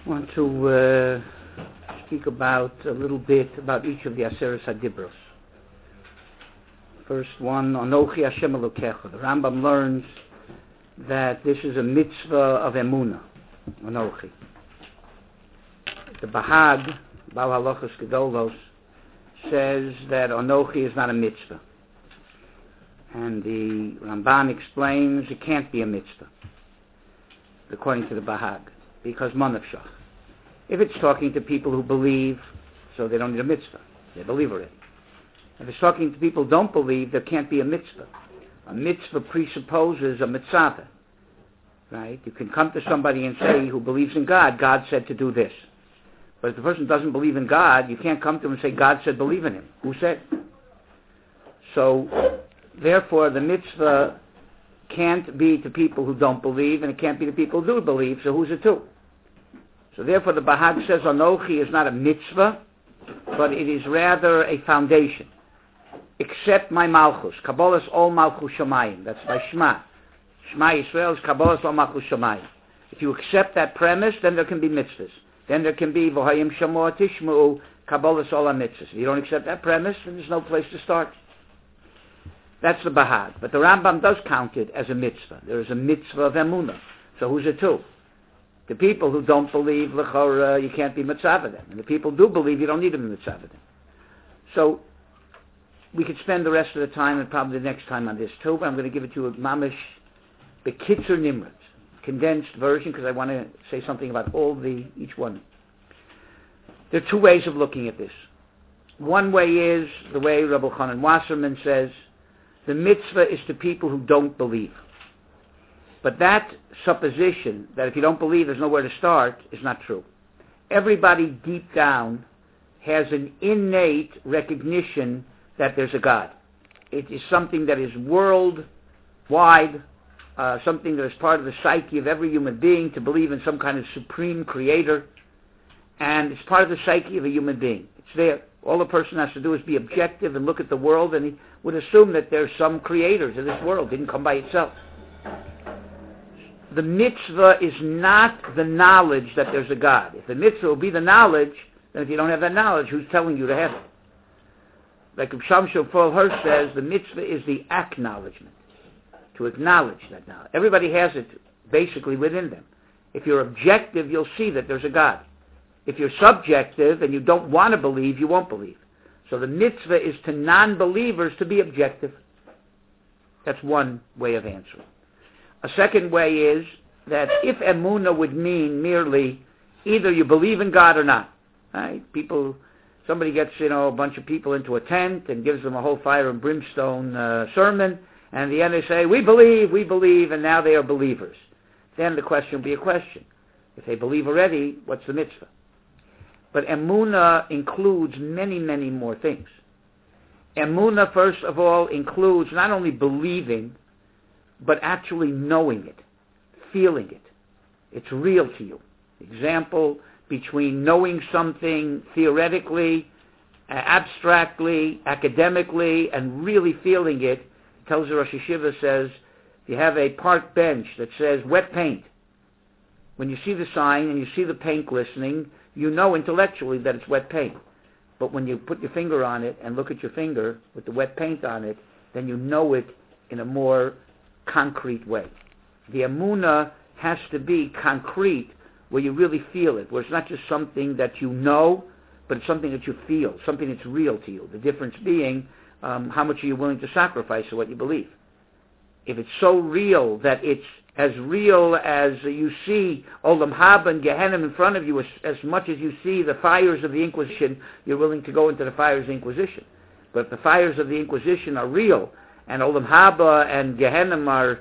I want to speak about a little bit about each of the Aseres HaDibros. First one, Anochi Hashem Elokecha. The Rambam learns that this is a mitzvah of Emunah, Anochi. The Bahag, Baal Halachos Gedolos, says that Anochi is not a mitzvah. And the Ramban explains it can't be a mitzvah, according to the Bahag, because Manavshach. If it's talking to people who believe, so they don't need a mitzvah. They believe already. If it's talking to people who don't believe, there can't be a mitzvah. A mitzvah presupposes a mitzvah. Right? You can come to somebody and say, who believes in God, God said to do this. But if the person doesn't believe in God, you can't come to him and say, God said believe in him. Who said? So, therefore, the mitzvah can't be to people who don't believe, and it can't be to people who do believe, so who's it to? So therefore the Bahag says Anochi is not a mitzvah, but it is rather a foundation. Accept my Malchus. Kabbalah's all Malchus Shamayim. That's by Shema. Shema Yisrael is Kabbalah's all Malchus Shamayim. If you accept that premise, then there can be mitzvahs. Then there can be V'hayim Shamoah Tishma'u, Kabbalah's all mitzvahs. If you don't accept that premise, then there's no place to start. That's the Bahag. But the Rambam does count it as a mitzvah. There is a mitzvah of Emunah. So who's it to? The people who don't believe, l'chora, you can't be mitzvah them. And the people who do believe, you don't need to be mitzvah them. So we could spend the rest of the time, and probably the next time on this too, but I'm going to give it to you a mamish bekitzer nimrod, condensed version, because I want to say something about each one. There are two ways of looking at this. One way is the way Rabbi Chanan Wasserman says, the mitzvah is to people who don't believe. But that supposition, that if you don't believe there's nowhere to start, is not true. Everybody deep down has an innate recognition that there's a God. It is something that is worldwide, something that is part of the psyche of every human being to believe in some kind of supreme creator, and it's part of the psyche of a human being. It's there. All a person has to do is be objective and look at the world, and he would assume that there's some creator to this world. It didn't come by itself. The mitzvah is not the knowledge that there's a God. If the mitzvah will be the knowledge, then if you don't have that knowledge, who's telling you to have it? Like Sham Shofar Hirsch says, the mitzvah is the acknowledgement, to acknowledge that knowledge. Everybody has it basically within them. If you're objective, you'll see that there's a God. If you're subjective and you don't want to believe, you won't believe. So the mitzvah is to non-believers to be objective. That's one way of answering. A second way is that if emunah would mean merely either you believe in God or not, right? Somebody gets a bunch of people into a tent and gives them a whole fire and brimstone sermon, and at the end they say, we believe, and now they are believers. Then the question will be a question. If they believe already, what's the mitzvah? But emunah includes many, many more things. Emunah, first of all, includes not only believing, but actually knowing it, feeling it. It's real to you. Example, between knowing something theoretically, abstractly, academically, and really feeling it, tells the Rosh Hashiva says, you have a park bench that says wet paint. When you see the sign and you see the paint glistening, you know intellectually that it's wet paint. But when you put your finger on it and look at your finger with the wet paint on it, then you know it in a more concrete way. The emunah has to be concrete, where you really feel it, where it's not just something that you know, but it's something that you feel, something that's real to you. The difference being how much are you willing to sacrifice for what you believe. If it's so real that it's as real as you see Olam Haba and Gehenna in front of you, as much as you see the fires of the Inquisition, you're willing to go into the fires of the Inquisition. But if the fires of the Inquisition are real, and Olam Haba and Gehenna are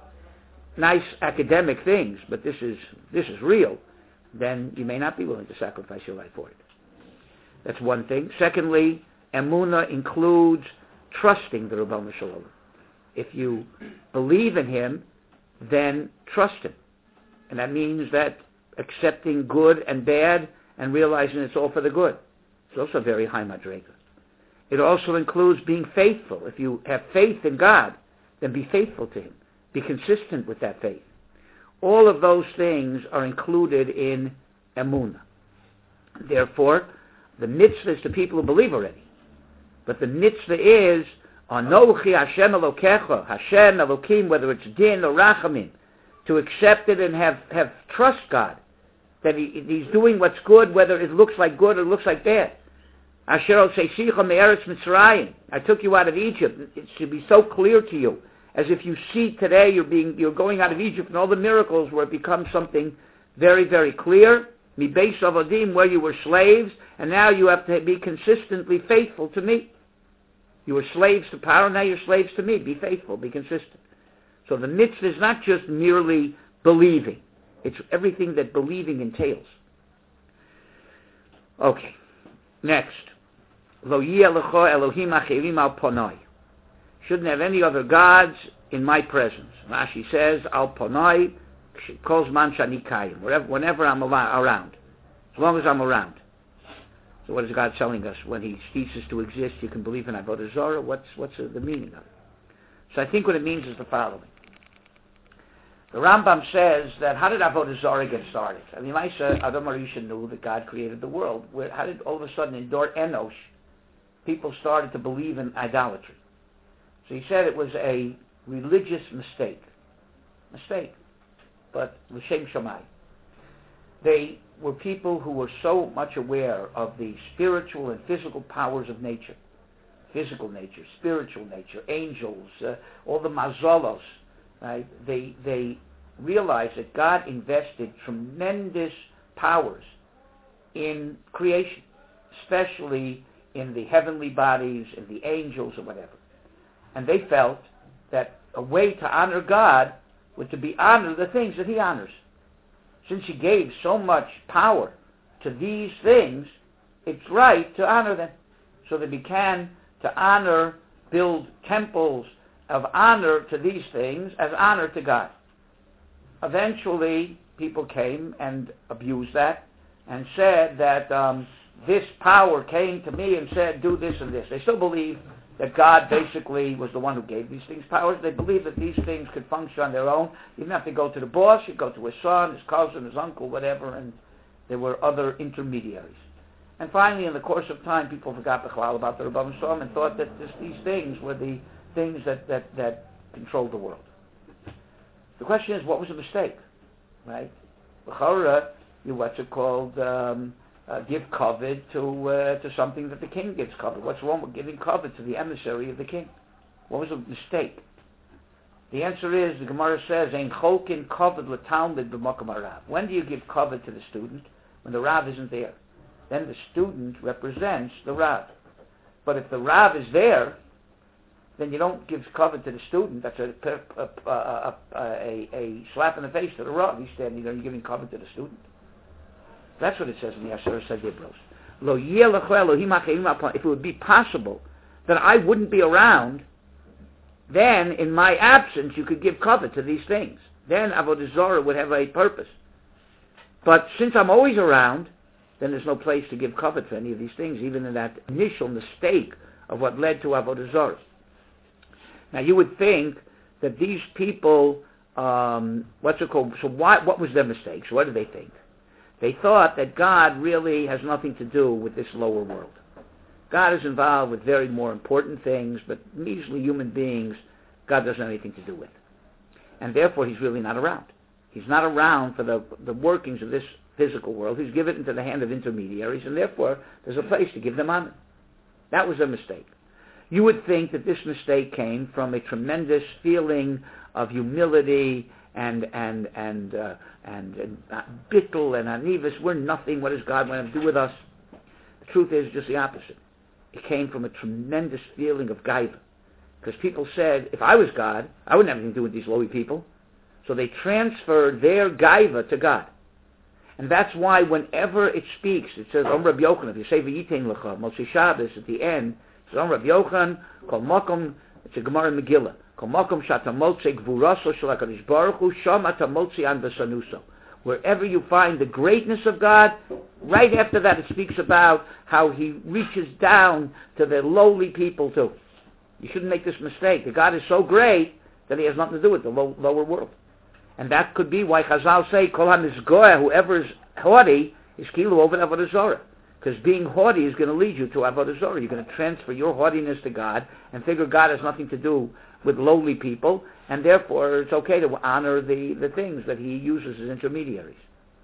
nice academic things, but this is real, then you may not be willing to sacrifice your life for it. That's one thing. Secondly, emunah includes trusting the Ribono Shel Olam. If you believe in him, then trust him. And that means that accepting good and bad and realizing it's all for the good. It's also very high madrega. It also includes being faithful. If you have faith in God, then be faithful to him. Be consistent with that faith. All of those things are included in emunah. Therefore, the mitzvah is to people who believe already. But the mitzvah is, Anochi Hashem Elokecha, Hashem Elokim, whether it's din or rachamim, to accept it and have trust God, that he's doing what's good, whether it looks like good or looks like bad. Asher Oseichicha Me'eretz Mitzrayim, I took you out of Egypt. It should be so clear to you, as if you see today you're going out of Egypt and all the miracles where it becomes something very, very clear. Mi Beis Avodim, where you were slaves, and now you have to be consistently faithful to me. You were slaves to Paro, now you're slaves to me. Be faithful, be consistent. So the mitzvah is not just merely believing. It's everything that believing entails. Okay, next. Lo yeh lecho Elohim acherim al ponai. Shouldn't have any other gods in my presence. Rashi says, al ponai, kol zman shani kayim, whenever I'm around. As long as I'm around. So what is God telling us? When he ceases to exist, you can believe in Avodah Zarah? What's the meaning of it? So I think what it means is the following. The Rambam says that, how did Avodah Zarah get started? I mean, Adam Arisha knew that God created the world. How did all of a sudden in Dor Enosh, people started to believe in idolatry? So he said it was a religious mistake. But l'shem shamai. They were people who were so much aware of the spiritual and physical powers of nature. Physical nature, spiritual nature, angels, all the mazalos. Right? They realized that God invested tremendous powers in creation, especially in the heavenly bodies, in the angels, or whatever. And they felt that a way to honor God was to be honor the things that he honors. Since he gave so much power to these things, it's right to honor them. So they began to build temples of honor to these things as honor to God. Eventually, people came and abused that and said that this power came to me and said, do this and this. They still believe that God basically was the one who gave these things powers. They believe that these things could function on their own. You didn't have to go to the boss. You go to his son, his cousin, his uncle, whatever, and there were other intermediaries. And finally, in the course of time, people forgot the Chalal about the Rebbeinu Shalom and thought that these things were the things that controlled the world. The question is, what was the mistake? Right? L'chora, what's it called? Give kavod to something that the king gives kavod. What's wrong with giving kavod to the emissary of the king? What was the mistake? The answer is, the Gemara says, Ein cholkin kavod l'talmid b'makom harav. When do you give kavod to the student? When the Rav isn't there. Then the student represents the Rav. But if the Rav is there, then you don't give kavod to the student. That's a slap in the face to the Rav. He's standing there and giving kavod to the student. That's what it says in the Asher Sadibros. Lo yeh lecho Elohim acherim al ponai. If it would be possible that I wouldn't be around, then in my absence you could give kavod to these things. Then Avodah Zarah would have a purpose. But since I'm always around, then there's no place to give kavod to any of these things, even in that initial mistake of what led to Avodah Zarah. Now you would think that these people, what was their mistakes? What did they think? They thought that God really has nothing to do with this lower world. God is involved with very more important things, but measly human beings, God doesn't have anything to do with. And therefore, he's really not around. He's not around for the workings of this physical world. He's given it into the hand of intermediaries, and therefore, there's a place to give them honor. That was a mistake. You would think that this mistake came from a tremendous feeling of humility and bittul and anivus. We're nothing. What does God want to do with us? The truth is just the opposite. It came from a tremendous feeling of gaiva. Because people said, if I was God, I wouldn't have anything to do with these lowly people. So they transferred their gaiva to God. And that's why whenever it speaks, it says, Om Rabbi Yochanan, if you say V'yitein Lecha, Motzei Shabbos, at the end, it says, Om Rabbi Yochanan, Kol Mokom, it's a Gemara in Megillah, Kol Mokom Shata Motzei Gvuraso Shel HaKadosh Baruch Hu, Sham Ata Motzei An V'sanuso. Wherever you find the greatness of God, right after that it speaks about how he reaches down to the lowly people too. You shouldn't make this mistake. The God is so great that he has nothing to do with the lower world. And that could be why Chazal say, Kol HaNizgoah, whoever is haughty, is kilu over avodah zarah. Because being haughty is going to lead you to avodah zarah. You're going to transfer your haughtiness to God and figure God has nothing to do with lowly people, and therefore it's okay to honor the things that he uses as intermediaries.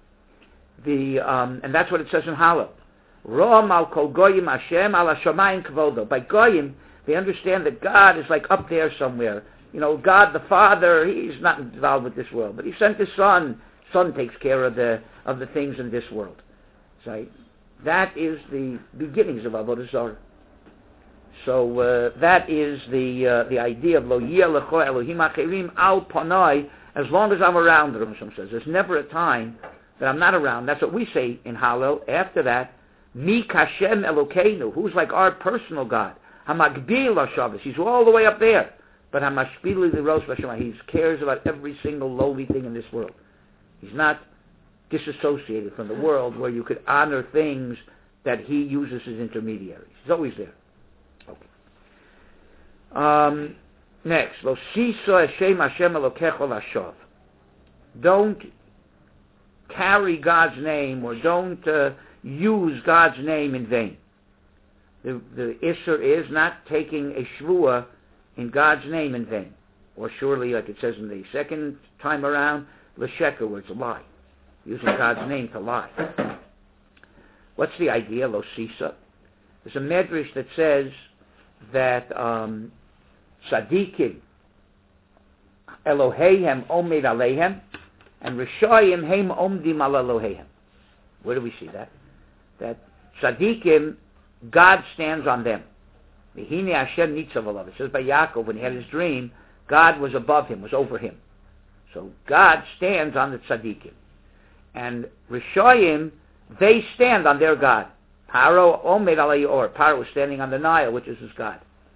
And that's what it says in Hallel. Rom al kol goyim Hashem al hashamayim kvodo. By goyim, they understand that God is like up there somewhere. God the Father, he's not involved with this world, but he sent his Son. Son takes care of the things in this world. So that is the beginnings of avodah zarah. So that is the idea of lo yeh lecho Elohim acherim al panai. As long as I'm around, the Rambam says, there's never a time that I'm not around. That's what we say in Hallel. After that, mi kashem Elokeinu, who's like our personal God. Hamagbil Hashavos, he's all the way up there. But hamashpili liros v'shema, he cares about every single lowly thing in this world. He's not disassociated from the world where you could honor things that he uses as intermediaries. He's always there. Okay. Next, lo sisa Hashem Hashem Elokecho lashav. Don't carry God's name or don't use God's name in vain. The Isser is not taking a shvuah in God's name in vain. Or surely, like it says in the second time around, l'sheker, where it's a lie. Using God's name to lie. What's the idea, lo sisa? There's a medrash that says that tzadikim Eloheihem omed aleihem and Rishayim heim omdim al Eloheihem. Where do we see that? That tzadikim, God stands on them. V'hine Hashem nitzav alav. It says by Yaakov, when he had his dream, God was above him, was over him. So God stands on the tzadikim. And Rishayim, they stand on their God. Paro omed alayor. Paro was standing on the Nile, which is his God.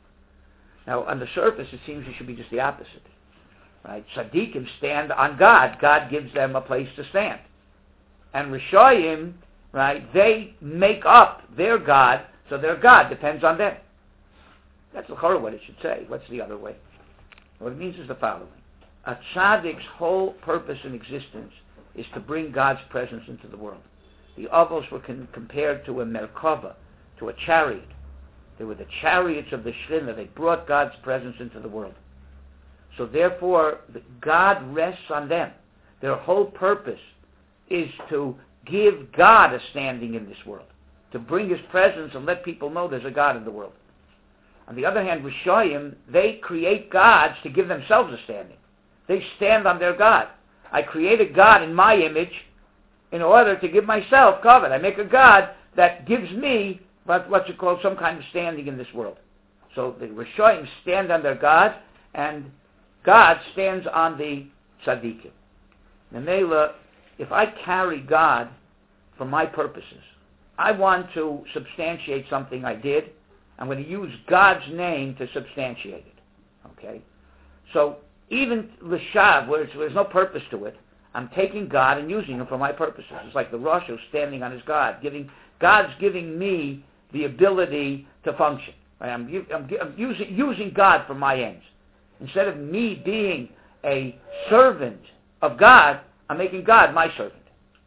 Now, on the surface, it seems it should be just the opposite. Right? Tzadikim stand on God. God gives them a place to stand. And Rishayim, right, they make up their God, so their God depends on them. That's what it should say. What's the other way? What it means is the following. A tzaddik's whole purpose in existence is to bring God's presence into the world. The avos were compared to a merkava, to a chariot. They were the chariots of the Shekhinah. They brought God's presence into the world. So therefore, God rests on them. Their whole purpose is to give God a standing in this world, to bring his presence and let people know there's a God in the world. On the other hand, Rishayim, they create gods to give themselves a standing. They stand on their God. I create a God in my image in order to give myself covet. I make a God that gives me what's it called, some kind of standing in this world. So the Rishayim stand on their God, and God stands on the tzaddikim. Nemela, if I carry God for my purposes, I want to substantiate something I did. I'm going to use God's name to substantiate it. Okay? So even l'shav, where there's no purpose to it, I'm taking God and using him for my purposes. It's like the Rosh who's standing on his God. God's giving me the ability to function. Right? I'm using God for my ends. Instead of me being a servant of God, I'm making God my servant.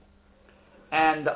And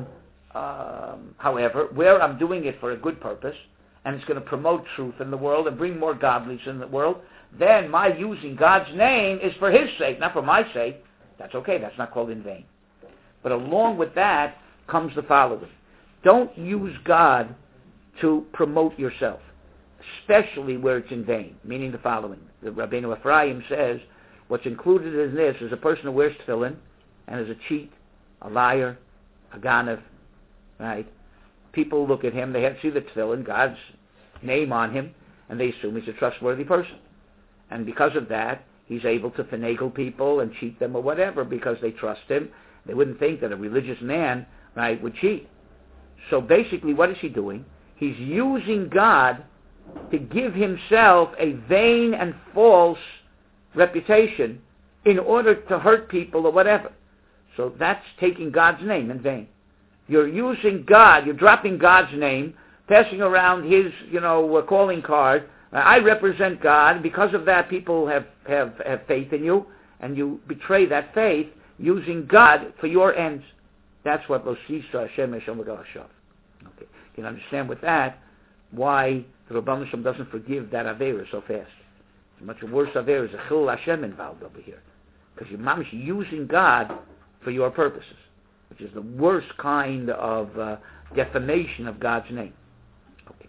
however, where I'm doing it for a good purpose, and it's going to promote truth in the world and bring more godliness in the world, then my using God's name is for his sake, not for my sake. That's okay. That's not called in vain. But along with that comes the following. Don't use God to promote yourself, especially where it's in vain, meaning the following. The Rabbeinu Ephraim says, what's included in this is a person who wears tefillin and is a cheat, a liar, a ganav, right? People look at him, they see the tefillin, God's name on him, and they assume he's a trustworthy person. And because of that, he's able to finagle people and cheat them or whatever because they trust him. They wouldn't think that a religious man, right, would cheat. So basically, what is he doing? He's using God to give himself a vain and false reputation in order to hurt people or whatever. So that's taking God's name in vain. You're using God, you're dropping God's name, passing around his, calling card. I represent God, and because of that, people have faith in you, and you betray that faith using God for your ends. That's what Lo Sisa Hashem Hashem L'Gal Hashav. Okay, you can understand with that why the Rabban Hashem doesn't forgive that Aveira so fast. It's much worse Aveira. There's a Chil Hashem involved over here. Because you're mamish using God for your purposes, which is the worst kind of defamation of God's name. Okay.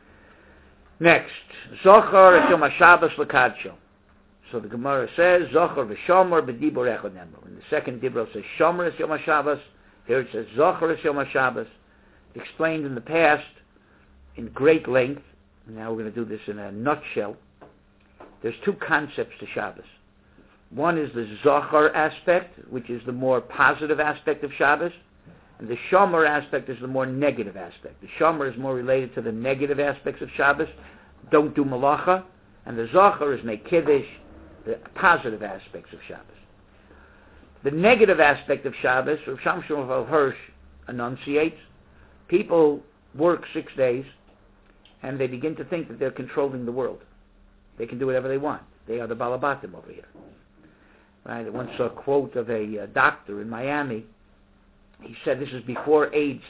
Next, Zochar et Yom HaShabbos l'kadsho. So the Gemara says, Zochar v'shomer b'dibur echad nemo. In the second dibur it says, Shomer es Yom HaShabbos. Here it says, Zochar es Yom HaShabbos. Explained in the past in great length. Now we're going to do this in a nutshell. There's two concepts to Shabbos. One is the Zochar aspect, which is the more positive aspect of Shabbos, and the Shomer aspect is the more negative aspect. The Shomer is more related to the negative aspects of Shabbos, don't do malacha, and the Zochar is make kiddush, the positive aspects of Shabbos. The negative aspect of Shabbos, Rav Shamshon Hirsch enunciates, people work 6 days, and they begin to think that they're controlling the world. They can do whatever they want. They are the balabatim over here. Right? I once saw a quote of a doctor in Miami. He said, this is before AIDS.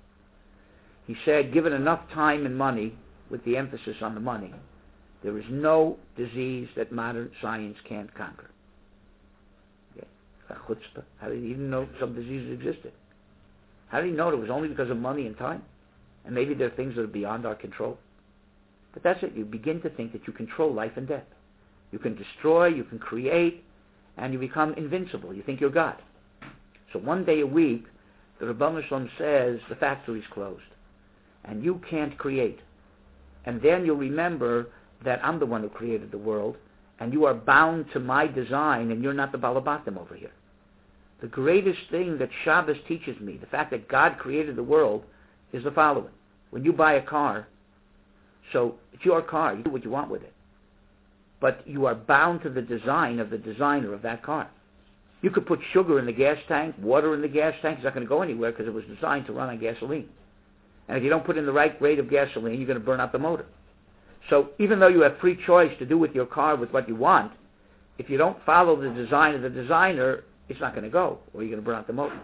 He said, given enough time and money, with the emphasis on the money, there is no disease that modern science can't conquer. Okay. How did he even know some diseases existed? How did he know it was only because of money and time? And maybe there are things that are beyond our control. But that's it. You begin to think that you control life and death. You can destroy, you can create, and you become invincible. You think you're God. So one day a week, the Rebbeinu Shalom says the factory's closed, and you can't create. And then you'll remember that I'm the one who created the world, and you are bound to my design, and you're not the balabatim over here. The greatest thing that Shabbos teaches me, the fact that God created the world, is the following. When you buy a car, so it's your car, you do what you want with it. But you are bound to the design of the designer of that car. You could put sugar in the gas tank, water in the gas tank, it's not going to go anywhere because it was designed to run on gasoline. And if you don't put in the right grade of gasoline, you're going to burn out the motor. So even though you have free choice to do with your car with what you want, if you don't follow the design of the designer, it's not going to go, or you're going to burn out the motor.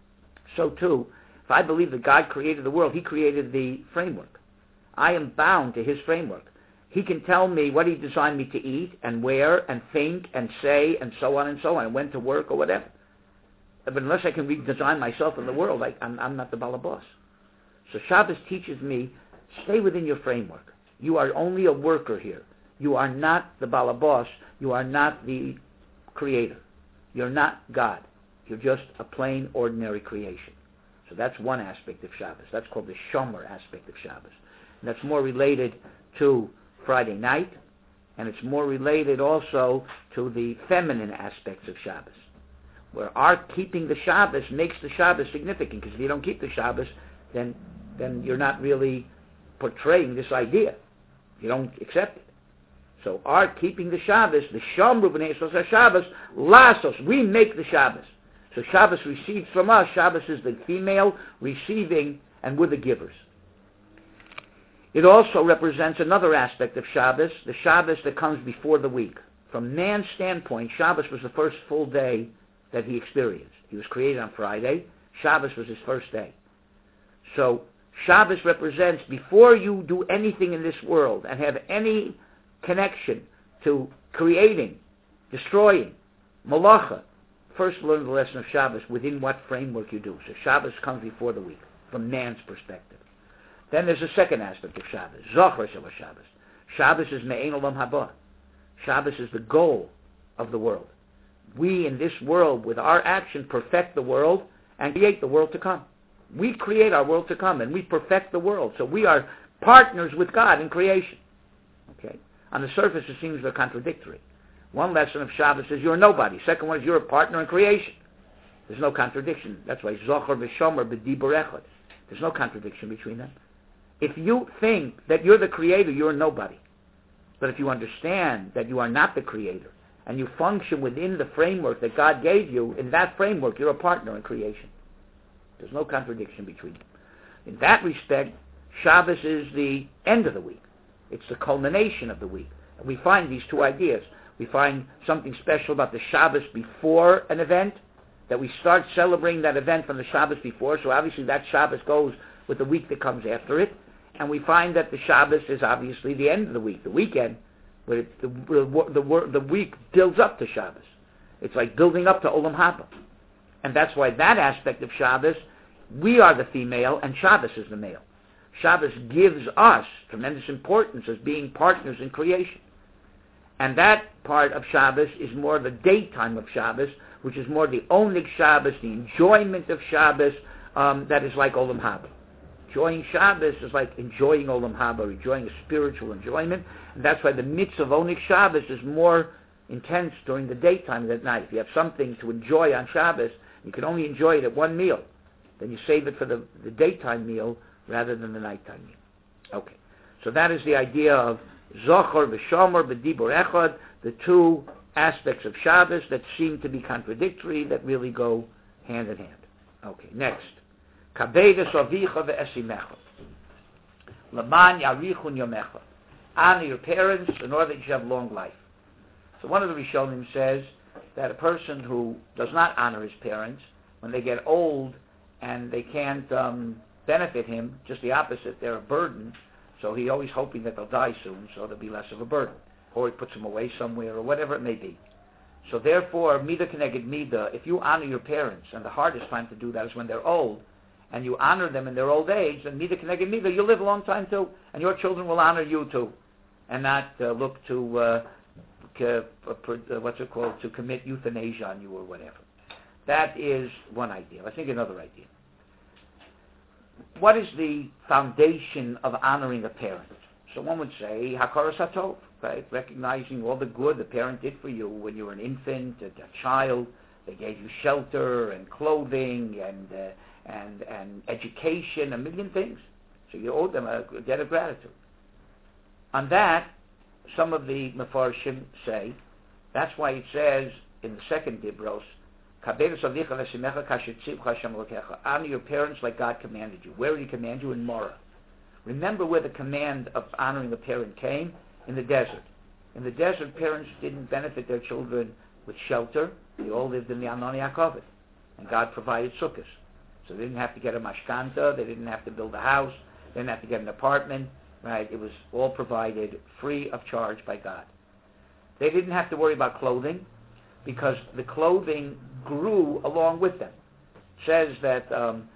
So too, if I believe that God created the world, He created the framework. I am bound to His framework. He can tell me what He designed me to eat and where and think and say and so on, and when to work or whatever. But unless I can redesign myself in the world, I'm not the balabos. So Shabbos teaches me, stay within your framework. You are only a worker here. You are not the balabos. You are not the creator. You're not God. You're just a plain, ordinary creation. So that's one aspect of Shabbos. That's called the Shomer aspect of Shabbos. And that's more related to Friday night, and it's more related also to the feminine aspects of Shabbos, where our keeping the Shabbos makes the Shabbos significant, because if you don't keep the Shabbos, then you're not really portraying this idea. You don't accept it. So our keeping the Shabbos, the Shomru b'nei Yisrael Shabbos, lasos, we make the Shabbos. So Shabbos receives from us. Shabbos is the female receiving, and we're the givers. It also represents another aspect of Shabbos, the Shabbos that comes before the week. From man's standpoint, Shabbos was the first full day that he experienced. He was created on Friday. Shabbos was his first day. So Shabbos represents, before you do anything in this world and have any connection to creating, destroying, malacha, first learn the lesson of Shabbos within what framework you do. So Shabbos comes before the week, from man's perspective. Then there's a second aspect of Shabbos, Zochar Shabbos. Shabbos is Me'ein Olam Haba. Shabbos is the goal of the world. We in this world, with our action, perfect the world and create the world to come. We create our world to come, and we perfect the world. So we are partners with God in creation. Okay. On the surface, it seems they're contradictory. One lesson of Shabbos is you're nobody. Second one is you're a partner in creation. There's no contradiction. That's why Zochar v'Shomer b'dibur echad. There's no contradiction between them. If you think that you're the creator, you're nobody. But if you understand that you are not the creator, and you function within the framework that God gave you, in that framework, you're a partner in creation. There's no contradiction between them. In that respect, Shabbos is the end of the week. It's the culmination of the week. And we find these two ideas. We find something special about the Shabbos before an event, that we start celebrating that event from the Shabbos before, so obviously that Shabbos goes with the week that comes after it, and we find that the Shabbos is obviously the end of the week, the weekend, where the week builds up to Shabbos. It's like building up to Olam Haba. And that's why that aspect of Shabbos, we are the female and Shabbos is the male. Shabbos gives us tremendous importance as being partners in creation. And that part of Shabbos is more the daytime of Shabbos, which is more the Oneg Shabbos, the enjoyment of Shabbos, that is like Olam Haba. Enjoying Shabbos is like enjoying Olam Haba, enjoying a spiritual enjoyment. And that's why the mitzvah of Oneg Shabbos is more intense during the daytime than at night. If you have something to enjoy on Shabbos, you can only enjoy it at one meal. Then you save it for the daytime meal rather than the nighttime meal. Okay. So that is the idea of Zochor v'Shomer b'Dibur Echad, the two aspects of Shabbos that seem to be contradictory, that really go hand in hand. Okay, next. Kabedes avicha ve'esimecha. Laman yarichun yomecha. Honor your parents in order that you have long life. So one of the Rishonim says that a person who does not honor his parents, when they get old and they can't benefit him, just the opposite, they're a burden, so he's always hoping that they'll die soon, so there'll be less of a burden. Or he puts them away somewhere, or whatever it may be. So therefore, midah keneged midah, if you honor your parents, and the hardest time to do that is when they're old, and you honor them in their old age, then midah keneged midah, you'll live a long time too, and your children will honor you too, and not look to, to commit euthanasia on you or whatever. That is one idea. I think another idea. What is the foundation of honoring a parent? So one would say, Hakaras HaTov, right? Recognizing all the good the parent did for you when you were an infant, a child. They gave you shelter and clothing and education, a million things. So you owe them a debt of gratitude. On that, some of the Mefarshim say, that's why it says in the second Dibros, honor your parents like God commanded you. Where did he command you? In Morah. Remember where the command of honoring a parent came? In the desert. In the desert, parents didn't benefit their children with shelter. They all lived in the Anoni HaKavod. And God provided sukkahs. So they didn't have to get a mashkanta. They didn't have to build a house. They didn't have to get an apartment. Right? It was all provided free of charge by God. They didn't have to worry about clothing, because the clothing grew along with them. It says that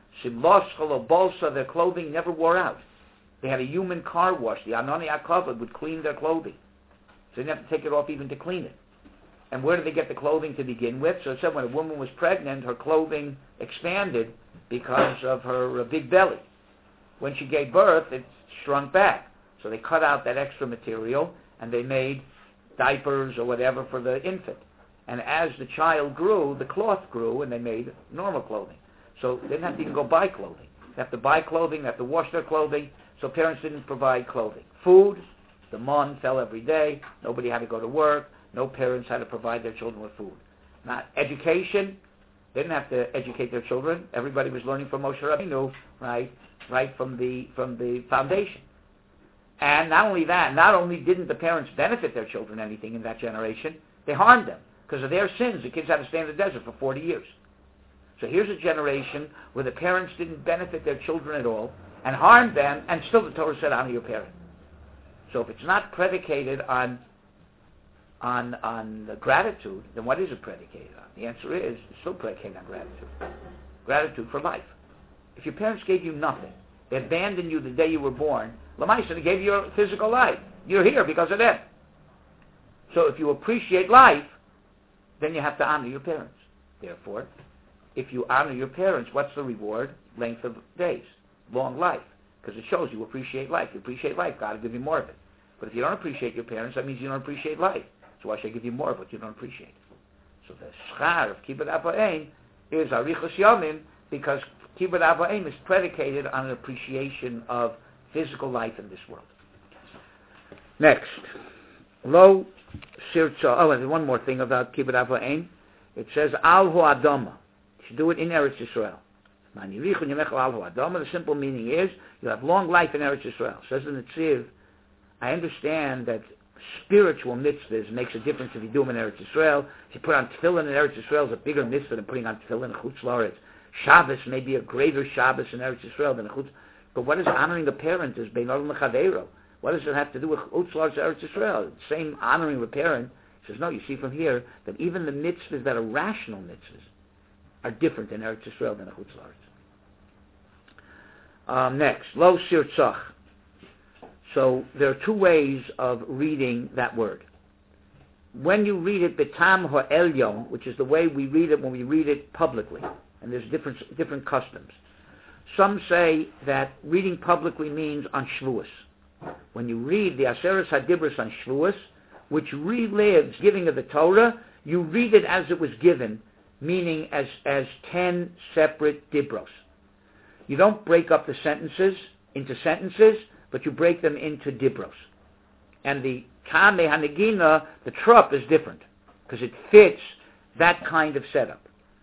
their clothing never wore out. They had a human car wash. The Anoni HaKavod would clean their clothing. So they didn't have to take it off even to clean it. And where did they get the clothing to begin with? So it said when a woman was pregnant, her clothing expanded because of her big belly. When she gave birth, it shrunk back. So they cut out that extra material and they made diapers or whatever for the infant. And as the child grew, the cloth grew, and they made normal clothing. So they didn't have to even go buy clothing. They have to buy clothing, they have to wash their clothing, so parents didn't provide clothing. Food, the mon fell every day, nobody had to go to work, no parents had to provide their children with food. Not education, they didn't have to educate their children. Everybody was learning from Moshe Rabbeinu, right from the foundation. And not only that, not only didn't the parents benefit their children anything in that generation, they harmed them. Because of their sins, the kids had to stay in the desert for 40 years. So here's a generation where the parents didn't benefit their children at all and harmed them, and still the Torah said, honor your parent. So if it's not predicated on the gratitude, then what is it predicated on? The answer is, it's still predicated on gratitude. Gratitude for life. If your parents gave you nothing, they abandoned you the day you were born, Lamaisa, they gave you your physical life. You're here because of them. So if you appreciate life, then you have to honor your parents. Therefore, if you honor your parents, what's the reward? Length of days, long life, because it shows you appreciate life. You appreciate life, God will give you more of it. But if you don't appreciate your parents, that means you don't appreciate life. So why should I give you more of what you don't appreciate? So the schar of kibbut av va'em is arichos yomim, because kibbut av va'em is predicated on an appreciation of physical life in this world. Next, lo sirtza. Oh, and one more thing about kibbut av va'em. It says al hu adama. You should do it in Eretz Yisrael. The simple meaning is you have long life in Eretz Yisrael. It says in the Tziv, I understand that spiritual mitzvahs makes a difference if you do them in Eretz Yisrael. If you put on tefillin in Eretz Yisrael, it's a bigger mitzvah than putting on tefillin in Chutz La'aretz. Shabbos may be a greater Shabbos in Eretz Yisrael than a Chutz. But what is honoring a parent is Bein Adam L'Chaveiro? What does it have to do with Chutz La'aretz Eretz Yisrael? Same honoring of a parent. He says, no, you see from here that even the mitzvahs that are rational mitzvahs are different in Eretz Yisrael than a Chutz La'aretz. Next, Lo Sirtzach. So there are two ways of reading that word. When you read it B'tam Ha'elyon, which is the way we read it when we read it publicly, and there's different customs. Some say that reading publicly means on Shavuos. When you read the Aseres HaDibros on Shavuos, which relives giving of the Torah, you read it as it was given, meaning as 10 separate dibros. You don't break up the sentences into sentences, but you break them into dibros. And the Kameh HaNegina, the trup, is different, because it fits that kind of setup.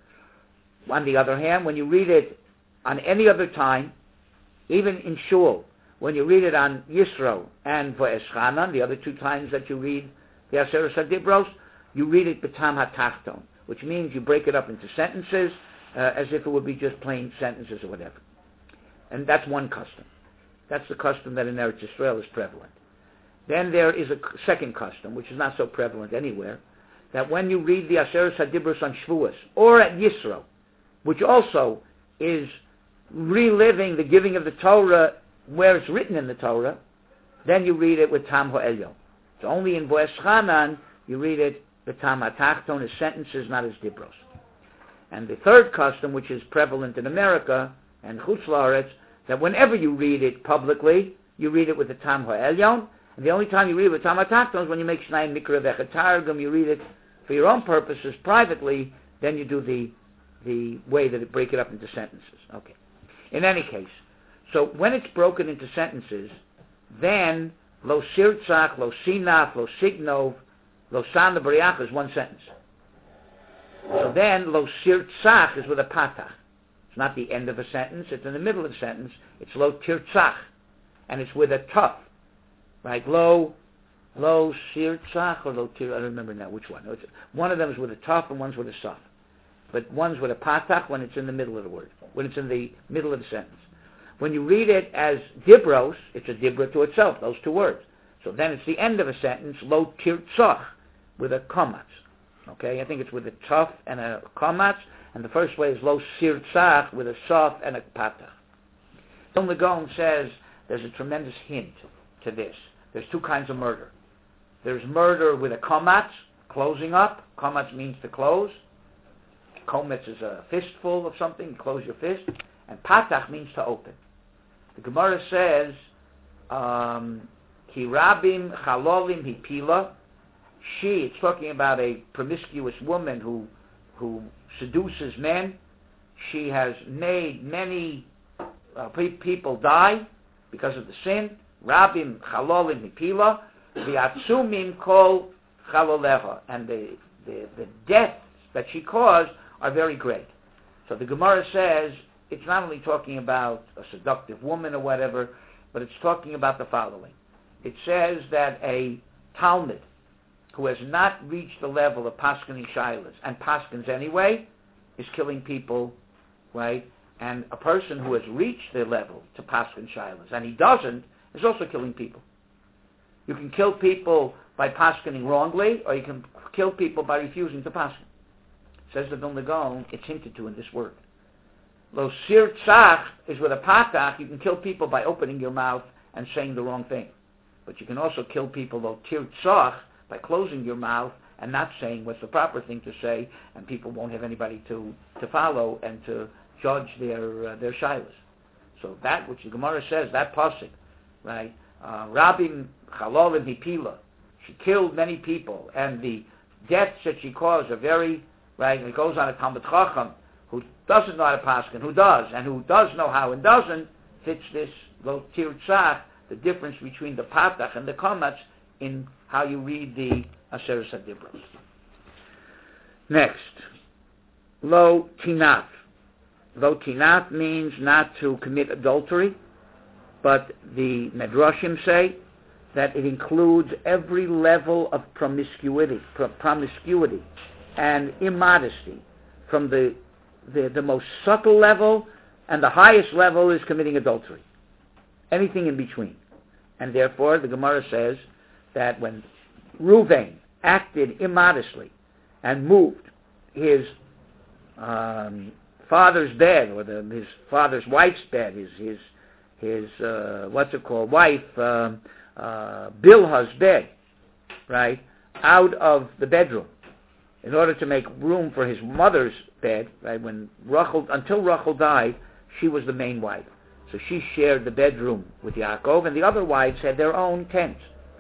On the other hand, when you read it on any other time, even in Shul, when you read it on Yisro and V'eschanan, the other two times that you read the Aseres HaDibros, you read it B'tam HaTachton, which means you break it up into sentences, as if it would be just plain sentences or whatever. And that's one custom. That's the custom that in Eretz Yisrael is prevalent. Then there is a second custom, which is not so prevalent anywhere, that when you read the Aseres HaDibros on Shavuos, or at Yisro, which also is reliving the giving of the Torah where it's written in the Torah, then you read it with Tam Ha'elyon. So only in V'eschanan you read it with Tam HaTachton as sentences, not as dibros. And the third custom, which is prevalent in America and Chutz La'aretz, that whenever you read it publicly, you read it with the Tam Ha'elyon, and the only time you read it with Tam HaTachton is when you make Shnayim Mikra V'Chatargum, you read it for your own purposes privately, then you do the way that it break it up into sentences. Okay. In any case, so when it's broken into sentences, then Lo Sirtzach, Lo Sinaf, Lo Signov, Lo San B'riach is one sentence. So then Lo Sirtzach is with a patach. It's not the end of a sentence, it's in the middle of the sentence. It's Lo Tirtzach, and it's with a tuf. Right? Lo Sirtzach or Lo Tir, I don't remember now which one. One of them is with a tuf and one's with a saf. But one's with a patach when it's in the middle of the word, when it's in the middle of the sentence. When you read it as dibros, it's a dibra to itself, those two words. So then it's the end of a sentence, Lo Tirtzach, with a komatz. Okay, I think it's with a tuf and a komatz, and the first way is Lo Sirtzach with a saf and a patach. Vilna Gaon says there's a tremendous hint to this. There's two kinds of murder. There's murder with a komatz, closing up. Komatz means to close. Kometz is a fistful of something, you close your fist. And patach means to open. The Gemara says, Ki rabim chalolim hipila. It's talking about a promiscuous woman who seduces men. She has made many people die because of the sin. Rabim chalolim hipila. V'atzumim kol chalolecha. And the deaths that she caused are very great. So the Gemara says it's not only talking about a seductive woman or whatever, but it's talking about the following. It says that a Talmud who has not reached the level of Paskening Shilas, and Paskens anyway, is killing people, right? And a person who has reached the level to Pasken Shilas, and he doesn't, is also killing people. You can kill people by Paskening wrongly, or you can kill people by refusing to Pasken. Says the Vilna Gaon, it's hinted to in this word. Lo Sirtzach is with a patach. You can kill people by opening your mouth and saying the wrong thing. But you can also kill people, Lo Tirtzach, by closing your mouth and not saying what's the proper thing to say, and people won't have anybody to follow and to judge their shilas. So that which the Gemara says, that pasuk, right? Rabim chalolim hipila. She killed many people, and the deaths that she caused are very, right? And it goes on a Talmud Chacham who doesn't know how to paskin, who does, and who does know how and doesn't, fits this Lo Tirtzach, the difference between the patach and the komatz in how you read the Aseres HaDibros. Next, Lo Tinaf. Lo Tinaf means not to commit adultery, but the Medrashim say that it includes every level of promiscuity and immodesty, from the most subtle level, and the highest level is committing adultery. Anything in between. And therefore, the Gemara says that when Reuven acted immodestly and moved his father's bed, or his father's wife's bed, his wife Bilhah's bed, right, out of the bedroom, in order to make room for his mother's bed, right? Until Rachel died, she was the main wife, so she shared the bedroom with Yaakov, and the other wives had their own tents.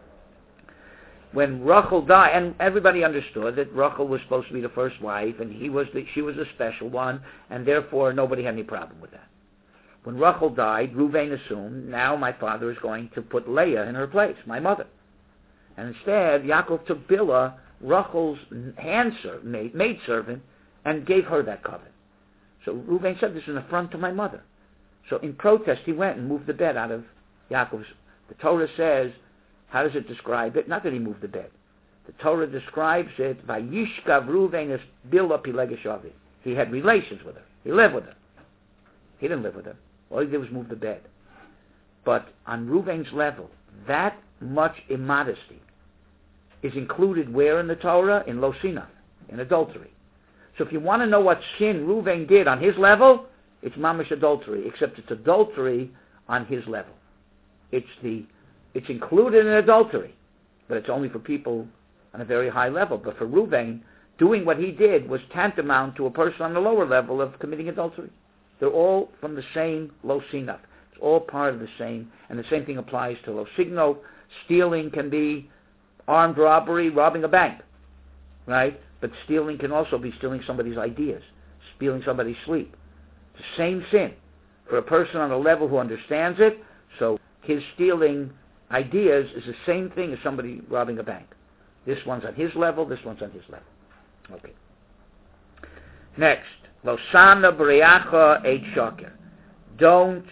When Rachel died, and everybody understood that Rachel was supposed to be the first wife, and she was a special one, and therefore nobody had any problem with that. When Rachel died, Reuven assumed, now my father is going to put Leah in her place, my mother. And instead, Yaakov took Bilhah, Rachel's maidservant, and gave her that covenant. So Reuven said, this is an affront to my mother. So in protest, he went and moved the bed out of Yaakov's. The Torah says, how does it describe it? Not that he moved the bed. The Torah describes it, Vayishkav Reuven es Bilhah pilegesh avi. He had relations with her. He lived with her. He didn't live with her. All he did was move the bed. But on Reuven's level, that much immodesty is included where in the Torah? In Lo Sinah, in adultery. So if you want to know what sin Reuven did on his level, it's mamish adultery, except it's adultery on his level. It's included in adultery, but it's only for people on a very high level. But for Reuven, doing what he did was tantamount to a person on the lower level of committing adultery. They're all from the same Lo Sinah. It's all part of the same, and the same thing applies to Lo Signo. Stealing can be armed robbery, robbing a bank, right? But stealing can also be stealing somebody's ideas, stealing somebody's sleep. It's the same sin for a person on a level who understands it. So his stealing ideas is the same thing as somebody robbing a bank. This one's on his level, this one's on his level. Okay. Next, Losana B'reacha Eit Shaker. Don't,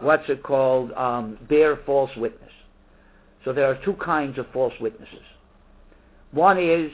bear false witness. So there are two kinds of false witnesses. One is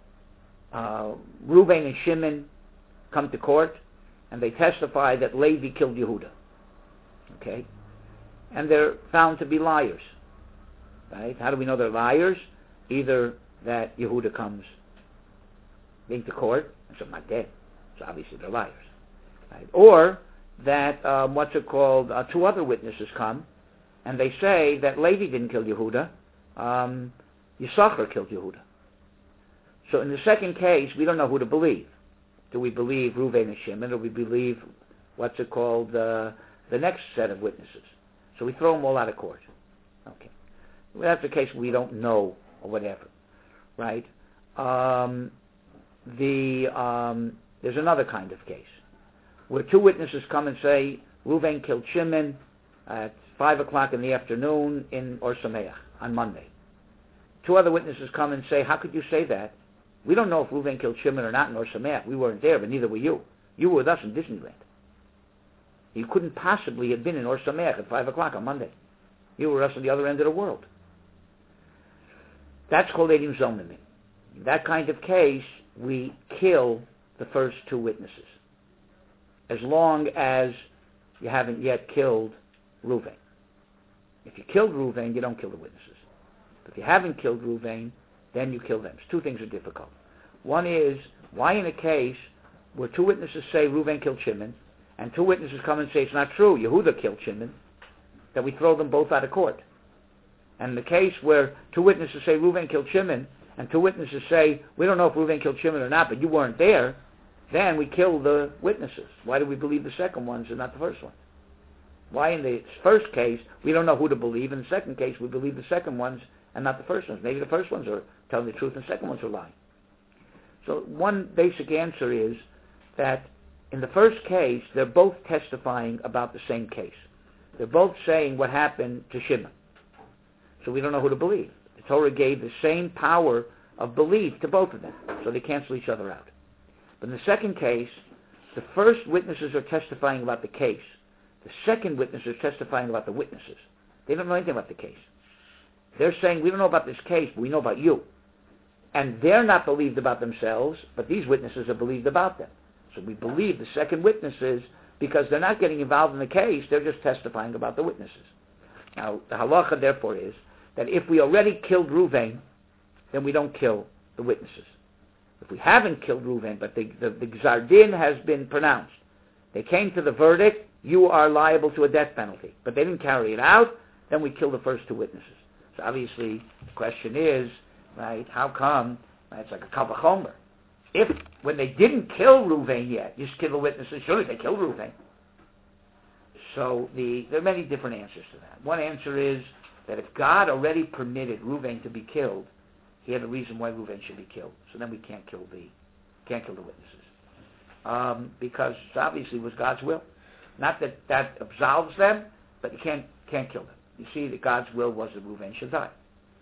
Reuven and Shimon come to court, and they testify that Levi killed Yehuda. Okay? And they're found to be liars. Right? How do we know they're liars? Either that Yehuda comes into court, and so I'm not dead. So obviously they're liars. Right? Or that, two other witnesses come, and they say that Levi didn't kill Yehuda, Yisachar killed Yehuda. So in the second case, we don't know who to believe. Do we believe Reuven and Shimon, or we believe the next set of witnesses? So we throw them all out of court. Okay. Well, that's the case we don't know, or whatever, right? There's another kind of case where two witnesses come and say Reuven killed Shimon at 5 o'clock in the afternoon in Or Sameach on Monday. Two other witnesses come and say, how could you say that? We don't know if Reuven killed Shimon or not in Or Sameach. We weren't there, but neither were you. You were with us in Disneyland. You couldn't possibly have been in Or Sameach at 5 o'clock on Monday. You were us on the other end of the world. That's called Edim Zonim. In that kind of case, we kill the first two witnesses, as long as you haven't yet killed Reuven. If you killed Reuven, you don't kill the witnesses. But if you haven't killed Reuven, then you kill them. So two things are difficult. One is, why in a case where two witnesses say Reuven killed Shimon, and two witnesses come and say it's not true, Yehuda killed Shimon, that we throw them both out of court? And in the case where two witnesses say Reuven killed Shimon, and two witnesses say, we don't know if Reuven killed Shimon or not, but you weren't there, then we kill the witnesses. Why do we believe the second ones and not the first ones? Why in the first case, we don't know who to believe, in the second case, we believe the second ones and not the first ones? Maybe the first ones are telling the truth and the second ones are lying. So one basic answer is that in the first case, they're both testifying about the same case. They're both saying what happened to Shimon. So we don't know who to believe. The Torah gave the same power of belief to both of them, so they cancel each other out. But in the second case, the first witnesses are testifying about the case. The second witnesses are testifying about the witnesses. They don't know anything about the case. They're saying, we don't know about this case, but we know about you. And they're not believed about themselves, but these witnesses are believed about them. So we believe the second witnesses because they're not getting involved in the case, they're just testifying about the witnesses. Now, the halacha, therefore, is that if we already killed Reuven, then we don't kill the witnesses. If we haven't killed Reuven, but the Gzar Din has been pronounced, they came to the verdict, you are liable to a death penalty, but they didn't carry it out, then we kill the first two witnesses. So obviously, the question is, right, how come, right, it's like a kal vachomer. If, when they didn't kill Reuven yet, you just kill the witnesses, surely they killed Reuven. So there are many different answers to that. One answer is that if God already permitted Reuven to be killed, he had a reason why Reuven should be killed. So then we can't kill the witnesses. Because obviously it was God's will. Not that that absolves them, but you can't kill them. You see that God's will was that Reuven should die.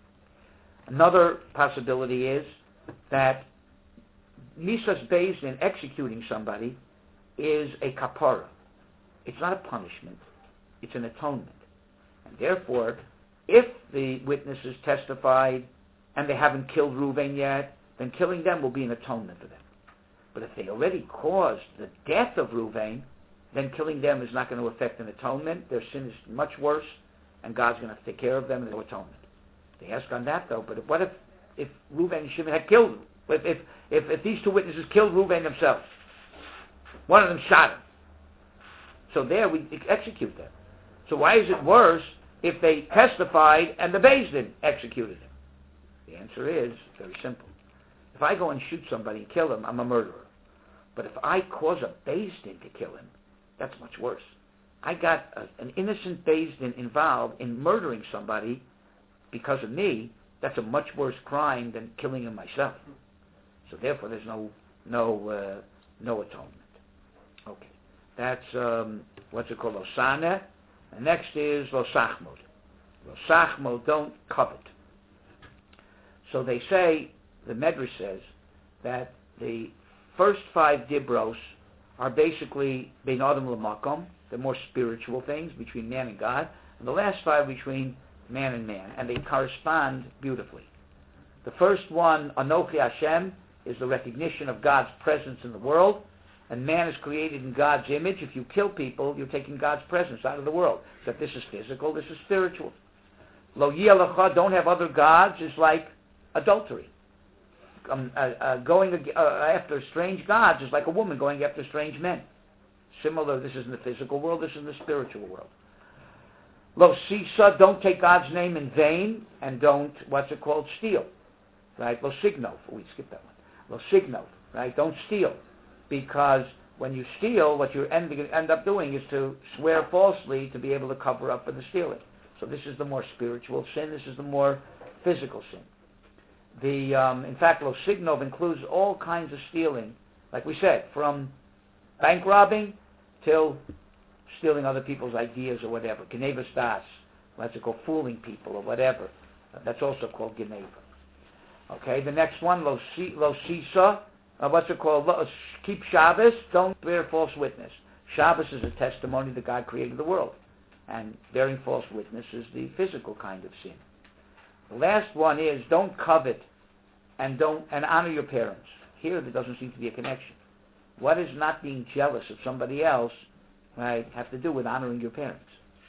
Another possibility is that Misas based in executing somebody is a kapara. It's not a punishment. It's an atonement. And therefore, if the witnesses testified and they haven't killed Reuven yet, then killing them will be an atonement for them. But if they already caused the death of Reuven, then killing them is not going to affect an atonement. Their sin is much worse, and God's going to take care of them and no atonement. They ask on that, though, but what if Reuven and Shimon had killed him? If these two witnesses killed Reuven themselves? One of them shot him. So there we execute them. So why is it worse if they testified and the Beis Din executed him? The answer is very simple. If I go and shoot somebody and kill him, I'm a murderer. But if I cause a Beis Din to kill him, that's much worse. I got an innocent Beis Din involved in murdering somebody because of me. That's a much worse crime than killing him myself. So therefore, there's no atonement. Okay, that's what's it called, Losana. And next is Losachmod. Losachmod, don't covet. So they say, the Medrash says, that the first 5 dibros are basically bein adam l'makom. They're more spiritual things between man and God. And the last 5 between man and man. And they correspond beautifully. The first one, Anochi Hashem, is the recognition of God's presence in the world. And man is created in God's image. If you kill people, you're taking God's presence out of the world. So if this is physical, this is spiritual. Lo yiyah, don't have other gods, is like adultery. Going after strange gods is like a woman going after strange men. Similar, this is in the physical world, this is in the spiritual world. Lo sisa, don't take God's name in vain, and don't, steal. Right? Lo signov, we skipped that one. Lo signov, right? Don't steal. Because when you steal, what you end up doing is to swear falsely to be able to cover up for the stealing. So this is the more spiritual sin, this is the more physical sin. In fact, Lo signov includes all kinds of stealing, like we said, from bank robbing till stealing other people's ideas or whatever. Geneva das, that's called fooling people or whatever. That's also called Geneva. Okay, the next one, Lo sisa, keep Shabbos, don't bear false witness. Shabbos is a testimony that God created the world. And bearing false witness is the physical kind of sin. The last one is don't covet and honor your parents. Here there doesn't seem to be a connection. What does not being jealous of somebody else, right, have to do with honoring your parents?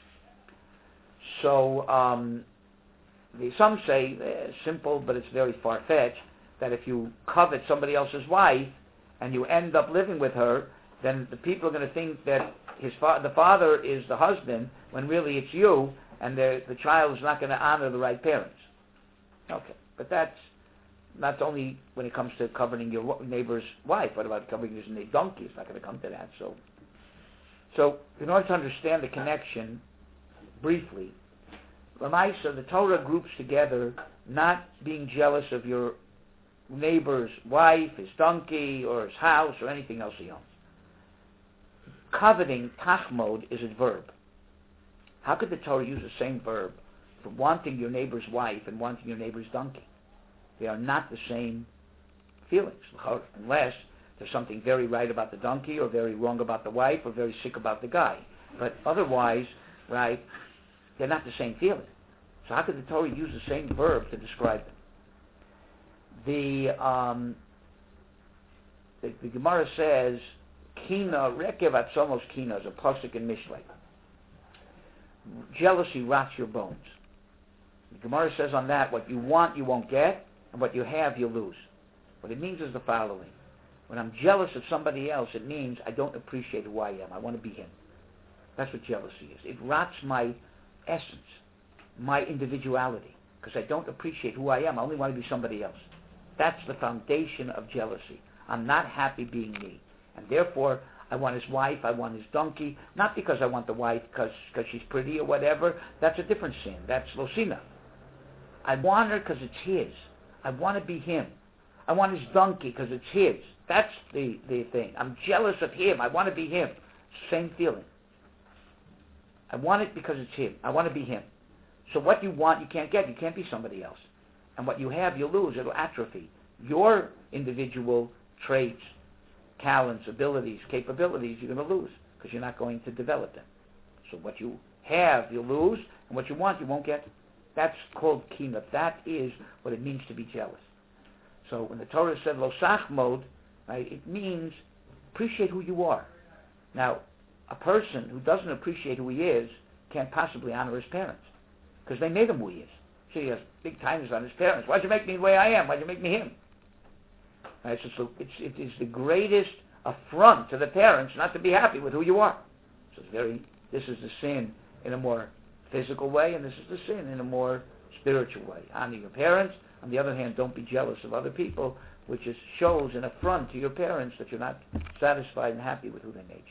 So some say, simple, but it's very far-fetched, that if you covet somebody else's wife and you end up living with her, then the people are going to think that the father is the husband when really it's you, and the child is not going to honor the right parents. Okay, but that's not only when it comes to covering your neighbor's wife. What about covering his donkey? It's not going to come to that. So in order to understand the connection, briefly, Lamaisa, the Torah groups together not being jealous of your neighbor's wife, his donkey, or his house, or anything else he owns. Coveting, tachmod, is a verb. How could the Torah use the same verb for wanting your neighbor's wife and wanting your neighbor's donkey? They are not the same feelings, unless there's something very right about the donkey, or very wrong about the wife, or very sick about the guy. But otherwise, right, they're not the same feeling. So how could the Torah use the same verb to describe them? The Gemara says, Kina, Rekev Atzomos Kina, is a pasuk in Mishlei. Jealousy rots your bones. The Gemara says on that, what you want, you won't get, and what you have, you lose. What it means is the following. When I'm jealous of somebody else, it means I don't appreciate who I am. I want to be him. That's what jealousy is. It rots my essence, my individuality, because I don't appreciate who I am. I only want to be somebody else. That's the foundation of jealousy. I'm not happy being me. And therefore, I want his wife, I want his donkey, not because I want the wife because she's pretty or whatever. That's a different sin. That's losina. I want her because it's his. I want to be him. I want his donkey because it's his. That's the thing. I'm jealous of him. I want to be him. Same feeling. I want it because it's him. I want to be him. So what you want, you can't get. You can't be somebody else. And what you have, you lose. It'll atrophy. Your individual traits, talents, abilities, capabilities, you're going to lose because you're not going to develop them. So what you have, you lose, and what you want, you won't get. That's called kina. That is what it means to be jealous. So when the Torah said lo sachmod, right, it means appreciate who you are. Now, a person who doesn't appreciate who he is can't possibly honor his parents because they made him who he is. So he has big kindness on his parents. Why'd you make me the way I am? Why'd you make me him? Right, so it is the greatest affront to the parents not to be happy with who you are. So this is the sin in a more physical way, and this is the sin in a more spiritual way. Honor your parents. On the other hand, don't be jealous of other people, which shows an affront to your parents that you're not satisfied and happy with who they made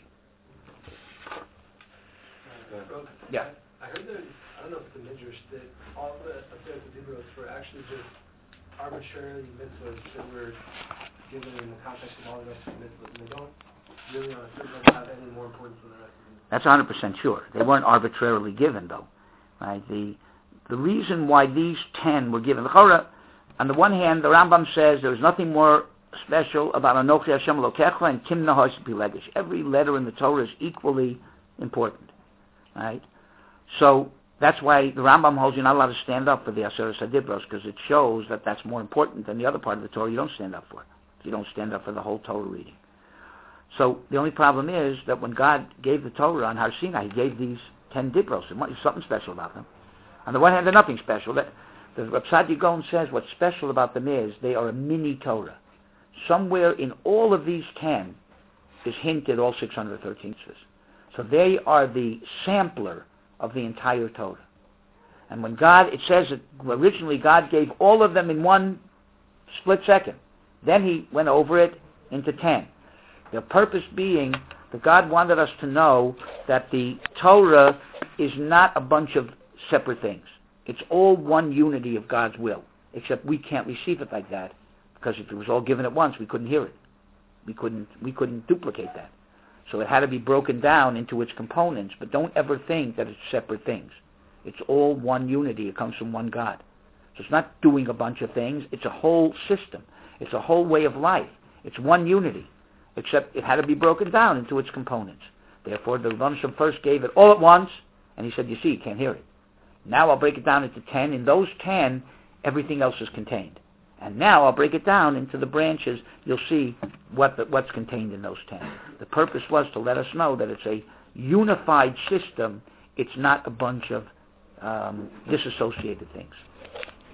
you. Yeah. I heard that, I don't know if it's a midrash, that all the Aseret Dibros were actually just arbitrarily mitzvahs that were given in the context of all the rest of the mitzvahs, and they don't really on a certain level have any more importance than the rest of them. That's 100% sure. They weren't arbitrarily given, though. Right? The reason why these 10 were given, on the one hand, the Rambam says there is nothing more special about Anochi Hashem Elokecha and Timna Ha'aseh Pilegesh. Every letter in the Torah is equally important. Right? So that's why the Rambam holds you're not allowed to stand up for the Aseret Dibros, because it shows that that's more important than the other part of the Torah you don't stand up for. You don't stand up for the whole Torah reading. So the only problem is that when God gave the Torah on Har Sinai, He gave these 10 Dibros. There's something special about them. On the one hand, they're nothing special. The Rav Saadia Gaon says what's special about them is they are a mini Torah. Somewhere in all of these 10 is hinted all 613 mitzvahs. So they are the sampler of the entire Torah. And when it says that originally God gave all of them in one split second. Then He went over it into 10. The purpose being that God wanted us to know that the Torah is not a bunch of separate things. It's all one unity of God's will, except we can't receive it like that, because if it was all given at once, we couldn't hear it. We couldn't duplicate that. So it had to be broken down into its components, but don't ever think that it's separate things. It's all one unity. It comes from one God. So it's not doing a bunch of things. It's a whole system. It's a whole way of life. It's one unity, except it had to be broken down into its components. Therefore, the Rebbeinu Shem first gave it all at once, and he said, you see, you can't hear it. Now I'll break it down into 10. In those 10, everything else is contained. And now I'll break it down into the branches. You'll see what's contained in those 10. The purpose was to let us know that it's a unified system. It's not a bunch of disassociated things.